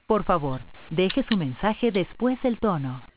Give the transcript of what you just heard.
Por favor, deje su mensaje después del tono.